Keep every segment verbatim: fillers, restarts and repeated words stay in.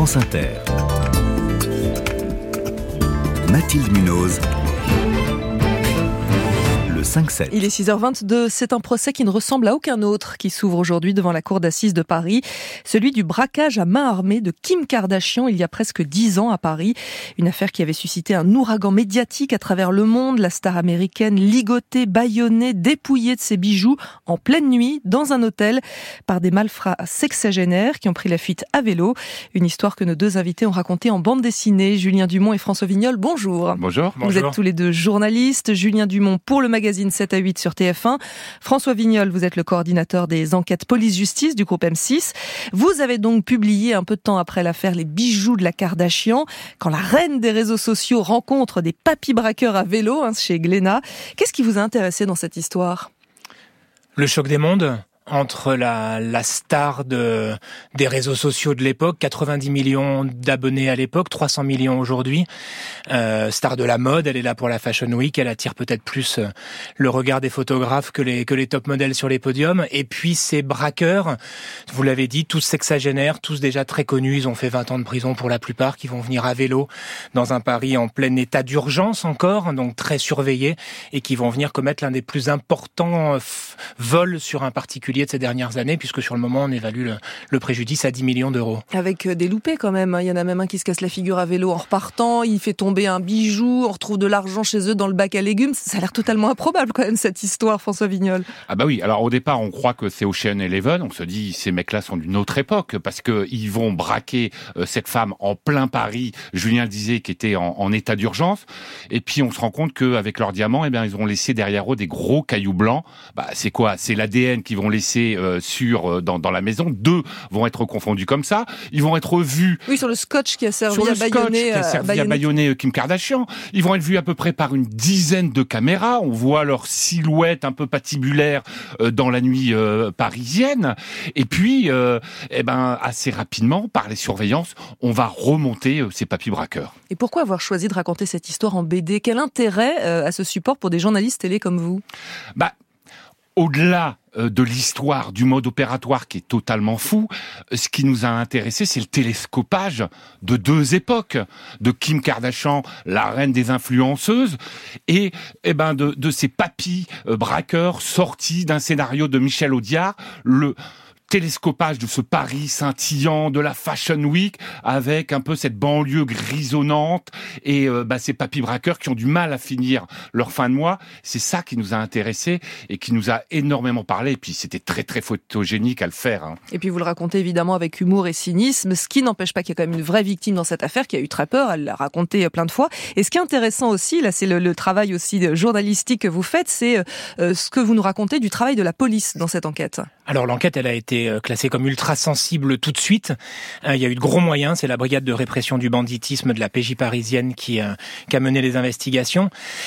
France Inter. Mathilde Munoz. cinq sept. Il est six heures vingt-deux. C'est un procès qui ne ressemble à aucun autre qui s'ouvre aujourd'hui devant la cour d'assises de Paris. Celui du braquage à main armée de Kim Kardashian il y a presque dix ans à Paris. Une affaire qui avait suscité un ouragan médiatique à travers le monde. La star américaine ligotée, bâillonnée, dépouillée de ses bijoux en pleine nuit dans un hôtel par des malfrats sexagénaires qui ont pris la fuite à vélo. Une histoire que nos deux invités ont racontée en bande dessinée. Julien Dumont et François Vignol, bonjour. Bonjour. Vous êtes tous les deux journalistes. Julien Dumont pour le magazine sept à huit sur T F un. François Vignol, vous êtes le coordinateur des enquêtes police-justice du groupe M six. Vous avez donc publié un peu de temps après l'affaire Les bijoux de la Kardashian, quand la reine des réseaux sociaux rencontre des papis braqueurs à vélo hein, chez Glénat. Qu'est-ce qui vous a intéressé dans cette histoire ? Le choc des mondes entre la, la star de, des réseaux sociaux de l'époque, quatre-vingt-dix millions d'abonnés à l'époque, trois cents millions aujourd'hui, euh, star de la mode, elle est là pour la Fashion Week, elle attire peut-être plus le regard des photographes que les, que les top modèles sur les podiums, et puis ces braqueurs, vous l'avez dit, tous sexagénaires, tous déjà très connus, ils ont fait vingt ans de prison pour la plupart, qui vont venir à vélo dans un Paris en plein état d'urgence encore, donc très surveillé, et qui vont venir commettre l'un des plus importants f- vols sur un particulier de ces dernières années, puisque sur le moment, on évalue le, le préjudice à dix millions d'euros. Avec des loupés quand même. Il y en a même un qui se casse la figure à vélo en repartant, il fait tomber un bijou, on retrouve de l'argent chez eux dans le bac à légumes. Ça a l'air totalement improbable quand même, cette histoire, François Vignol. Ah bah oui, alors au départ, on croit que c'est Ocean Eleven, on se dit, ces mecs-là sont d'une autre époque, parce qu'ils vont braquer euh, cette femme en plein Paris, Julien le disait, qui était en, en état d'urgence, et puis on se rend compte qu'avec leurs diamants, eh bien, ils ont laissé derrière eux des gros cailloux blancs. Bah, c'est quoi ? C'est l'A D N qu'ils vont laisser Euh, sur euh, dans, dans la maison. Deux vont être confondus comme ça. Ils vont être vus. Oui, sur le scotch qui a servi sur à le bâillonner, scotch qui a servi à bâillonner Kim Kardashian. Ils vont être vus à peu près par une dizaine de caméras. On voit leur silhouette un peu patibulaire euh, dans la nuit euh, parisienne. Et puis, euh, eh ben, assez rapidement, par les surveillances, on va remonter euh, ces papis braqueurs. Et pourquoi avoir choisi de raconter cette histoire en B D ? Quel intérêt euh, à ce support pour des journalistes télé comme vous ? Bah, au-delà de l'histoire, du mode opératoire qui est totalement fou, ce qui nous a intéressé, c'est le télescopage de deux époques, de Kim Kardashian, la reine des influenceuses, et eh ben de, de ces papis braqueurs sortis d'un scénario de Michel Audiard, le télescopage de ce Paris scintillant de la Fashion Week avec un peu cette banlieue grisonnante et euh, bah, ces papis braqueurs qui ont du mal à finir leur fin de mois. C'est ça qui nous a intéressés et qui nous a énormément parlé. Et puis c'était très très photogénique à le faire. Hein. Et puis vous le racontez évidemment avec humour et cynisme, ce qui n'empêche pas qu'il y a quand même une vraie victime dans cette affaire qui a eu très peur, elle l'a raconté plein de fois. Et ce qui est intéressant aussi, là c'est le, le travail aussi journalistique que vous faites, c'est euh, ce que vous nous racontez du travail de la police dans cette enquête. Alors l'enquête, elle a été classée comme ultra sensible tout de suite. Il y a eu de gros moyens, c'est la brigade de répression du banditisme de la P J parisienne qui, qui a mené les investigations.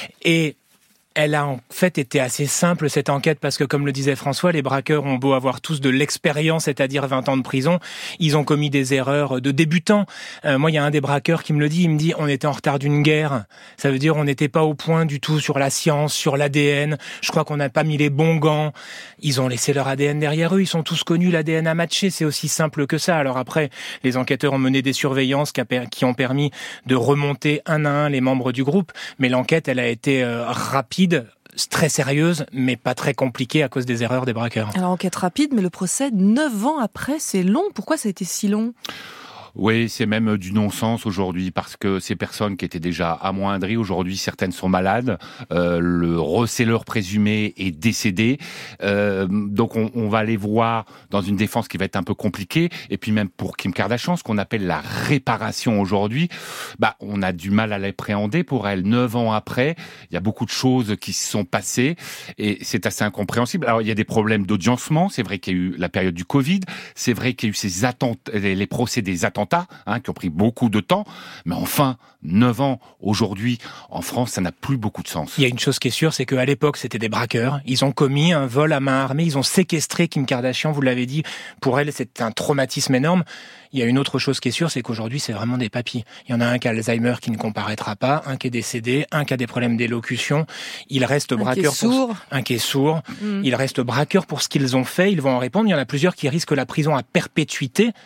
Et elle a en fait été assez simple cette enquête parce que comme le disait François, les braqueurs ont beau avoir tous de l'expérience, c'est-à-dire vingt ans de prison, ils ont commis des erreurs de débutants. Euh, moi, il y a un des braqueurs qui me le dit, il me dit on était en retard d'une guerre. Ça veut dire on n'était pas au point du tout sur la science, sur l'A D N. Je crois qu'on n'a pas mis les bons gants. Ils ont laissé leur A D N derrière eux, ils sont tous connus, l'A D N a matché, c'est aussi simple que ça. Alors après, les enquêteurs ont mené des surveillances qui ont permis de remonter un à un les membres du groupe, mais l'enquête, elle a été euh, rapide, très sérieuse, mais pas très compliquée à cause des erreurs des braqueurs. Alors, enquête rapide, mais le procès, neuf ans après, c'est long. Pourquoi ça a été si long ? Oui, c'est même du non-sens aujourd'hui parce que ces personnes qui étaient déjà amoindries, aujourd'hui certaines sont malades, euh, le receleur présumé est décédé, euh, donc on, on va les voir dans une défense qui va être un peu compliquée, et puis même pour Kim Kardashian, ce qu'on appelle la réparation aujourd'hui, bah on a du mal à l'appréhender pour elle. Neuf ans après, il y a beaucoup de choses qui se sont passées et c'est assez incompréhensible. Alors il y a des problèmes d'audiencement, c'est vrai qu'il y a eu la période du Covid, c'est vrai qu'il y a eu ces attentats, les procès des attentats, Hein, qui ont pris beaucoup de temps, mais enfin, neuf ans, aujourd'hui, en France, ça n'a plus beaucoup de sens. Il y a une chose qui est sûre, c'est qu'à l'époque, c'était des braqueurs. Ils ont commis un vol à main armée, ils ont séquestré Kim Kardashian, vous l'avez dit. Pour elle, c'est un traumatisme énorme. Il y a une autre chose qui est sûre, c'est qu'aujourd'hui, c'est vraiment des papis. Il y en a un qui a Alzheimer qui ne comparaîtra pas, un qui est décédé, un qui a des problèmes d'élocution. Il reste un braqueur qui est sourd. pour un qui est sourd. Mmh. Il reste braqueur pour ce qu'ils ont fait. Ils vont en répondre. Il y en a plusieurs qui risquent la prison à perpétuité.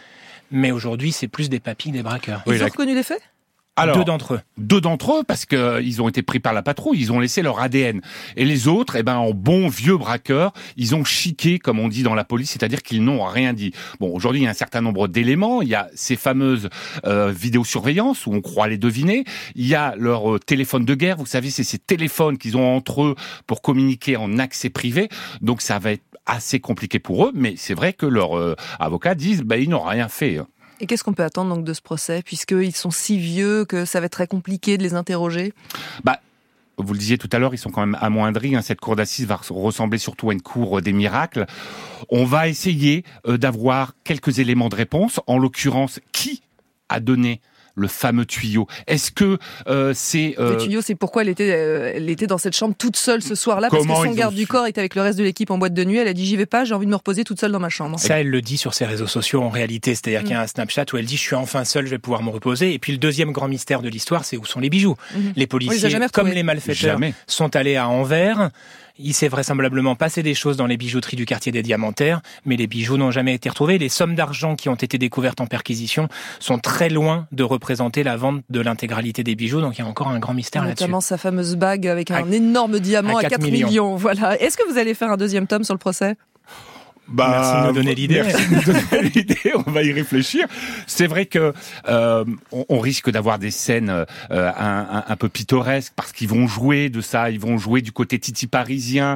mais aujourd'hui, c'est plus des papis que des braqueurs. Ils Oui, ont la- reconnu les faits ? Alors, Deux d'entre eux. Deux d'entre eux, parce que ils ont été pris par la patrouille, ils ont laissé leur A D N. Et les autres, eh ben, en bons vieux braqueurs, ils ont chiqué, comme on dit dans la police, c'est-à-dire qu'ils n'ont rien dit. Bon, aujourd'hui, il y a un certain nombre d'éléments. Il y a ces fameuses euh, vidéosurveillances où on croit les deviner. Il y a leur euh, téléphone de guerre. Vous savez, c'est ces téléphones qu'ils ont entre eux pour communiquer en accès privé. Donc, ça va être assez compliqué pour eux. Mais c'est vrai que leurs euh, avocats disent, ben, ils n'ont rien fait. Et qu'est-ce qu'on peut attendre donc de ce procès, puisqu'ils sont si vieux que ça va être très compliqué de les interroger ? Bah, vous le disiez tout à l'heure, ils sont quand même amoindris. Hein. Cette cour d'assises va ressembler surtout à une cour des miracles. On va essayer euh, d'avoir quelques éléments de réponse. En l'occurrence, qui a donné le fameux tuyau? Est-ce que euh, c'est... Euh... Le tuyau, c'est pourquoi elle était, euh, elle était dans cette chambre toute seule ce soir-là, parce que Comment son ils garde ont du su corps était avec le reste de l'équipe en boîte de nuit. Elle a dit, j'y vais pas, j'ai envie de me reposer toute seule dans ma chambre. Ça, elle le dit sur ses réseaux sociaux en réalité. C'est-à-dire mmh. qu'il y a un Snapchat où elle dit « je suis enfin seule, je vais pouvoir me reposer ». Et puis le deuxième grand mystère de l'histoire, c'est où sont les bijoux. Mmh. Les policiers, les comme les malfaiteurs, jamais. sont allés à Anvers. Il s'est vraisemblablement passé des choses dans les bijouteries du quartier des Diamantaires, mais les bijoux n'ont jamais été retrouvés. Les sommes d'argent qui ont été découvertes en perquisition sont très loin de représenter la vente de l'intégralité des bijoux, donc il y a encore un grand mystère là-dessus. Notamment sa fameuse bague avec un à, énorme diamant à, à quatre millions. Voilà. Est-ce que vous allez faire un deuxième tome sur le procès ? Bah, merci de nous donner l'idée. Merci de nous donner l'idée. On va y réfléchir. C'est vrai que euh, on, on risque d'avoir des scènes euh, un, un, un peu pittoresques parce qu'ils vont jouer de ça, ils vont jouer du côté titi parisien.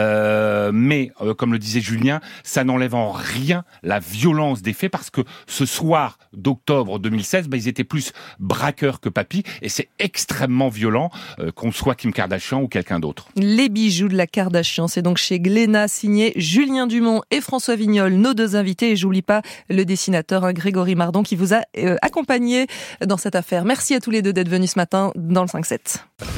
Euh, mais euh, comme le disait Julien, ça n'enlève en rien la violence des faits parce que ce soir d'octobre deux mille seize, bah, ils étaient plus braqueurs que papis et c'est extrêmement violent euh, qu'on soit Kim Kardashian ou quelqu'un d'autre. Les bijoux de la Kardashian, c'est donc chez Glénat, signé Julien Dumont et François Vignol, nos deux invités, et j'oublie pas le dessinateur hein, Grégory Mardon qui vous a euh, accompagné dans cette affaire. Merci à tous les deux d'être venus ce matin dans le cinq sept.